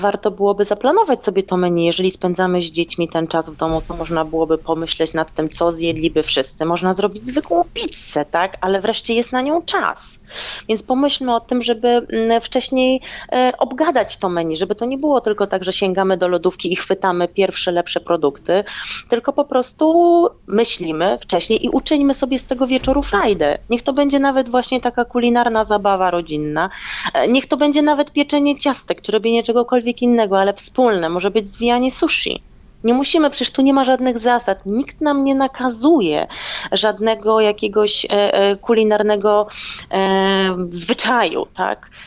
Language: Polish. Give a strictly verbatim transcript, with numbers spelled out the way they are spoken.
warto byłoby zaplanować sobie to menu. Jeżeli spędzamy z dziećmi ten czas w domu, to można byłoby pomyśleć nad tym, co zjedliby wszyscy. Można zrobić zwykłą pizzę, tak? Ale wreszcie jest na nią czas. Więc pomyślmy o tym, żeby mm, wcześniej e, obgadać to menu, żeby to nie było tylko tak, że sięgamy do lodówki i chwytamy pierwsze, lepsze produkty, tylko po prostu myślimy wcześniej i uczyńmy sobie z tego wieczoru frajdę. Niech to będzie nawet właśnie taka kulinarna zabawa rodzinna. E, Niech to będzie nawet pieczenie ciastek, czy robienie czegokolwiek innego, ale wspólne. Może być zwijanie sushi. Nie musimy, przecież tu nie ma żadnych zasad. Nikt nam nie nakazuje żadnego jakiegoś e, e, kulinarnego e, zwyczaju, tak?